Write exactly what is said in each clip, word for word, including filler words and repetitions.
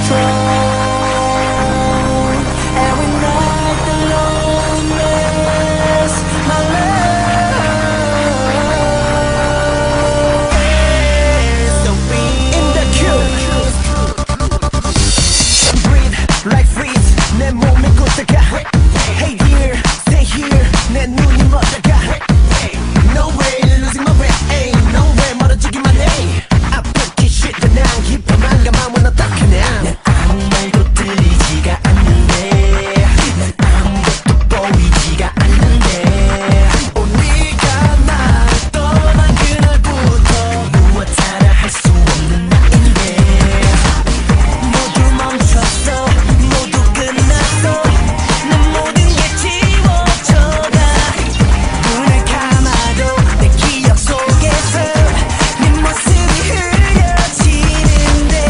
Every night the loneliness, my love is the beat in the queue. Breathe like freeze, 내 몸이 굳어가. Hey dear, stay here, 내 눈이 멎어가. No way, losing my way, ain't no way, 멀어지기만 해. 아프기 싫다 난 깊어만 감아면 어떡하냐. 난 아무 말도 들리지가 않는데, 난 아무것도 보이지가 않는데. 오 네가 나를 떠난 그날부터 무엇 하나 할 수 없는 나인데. 모두 멈췄어, 모두 끝났어. 내 모든 게 지워져가. 눈을 감아도 내 기억 속에서 네 모습이 흐려지는데.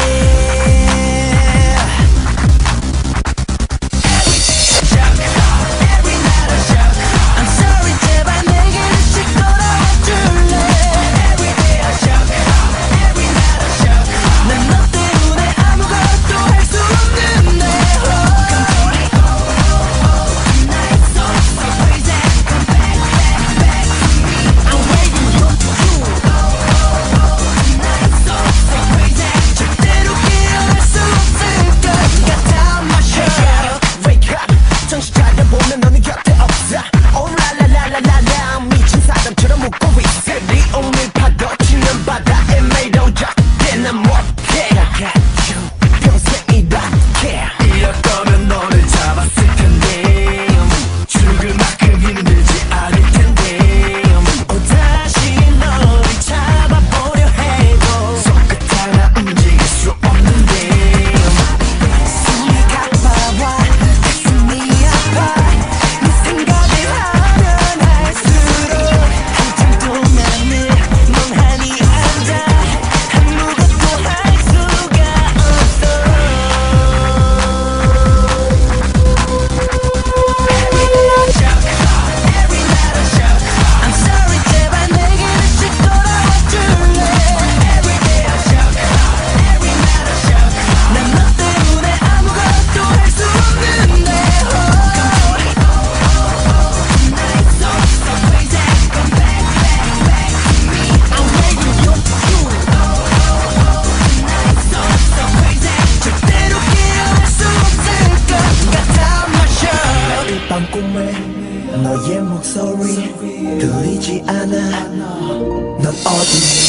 Every night I shock, I'm sorry 제발 내게 다시 돌아와줄래. Every day I shock, every night I shock. 난 너 때문에 아무것도 할 수 없는데. Come to me, oh, oh, oh, tonight so, so crazy. Come back, back, back to me. I'm waiting for you. Oh, oh, oh, tonight so, so crazy. 절대로 깨어날 수 없을 것 같아. My shirt, wake up. 정신 차려보면 너는 곁에 없어. Oh la la la la la la. 미친 사람처럼 웃고 있어. 네 오늘 파도 치는 바다에 매료져. 난 못해. I got you. 평생 이렇게. 이럴 거면 너를 잡았을 텐데. 죽을 만큼 힘들지 않을 텐데. 오 다시 너를 잡아보려 해도 손끝 하나 움직일 수 없는데. 숨이 가빠와 가슴이 아파. 네 생각을 하면 할수록 한참 동안을 멍하니 앉아. 아무것도 할 수가 없어. Every day I shock, every night I shock. I'm sorry 제발 내게 다시 돌아와줄래. Every day I shock, every night I shock. 난 너 때문에 아무것도 할 수 없는데. Come to me, oh, oh, oh, tonight so, so crazy. Come back, back, back to me. I'm waiting for you. Oh, oh, oh, tonight so, so crazy. 절대로 깨어날 수 없을 것 같아. My shirt. 매일 밤 꿈에 너의 목소리 들리지 않아. 넌 어디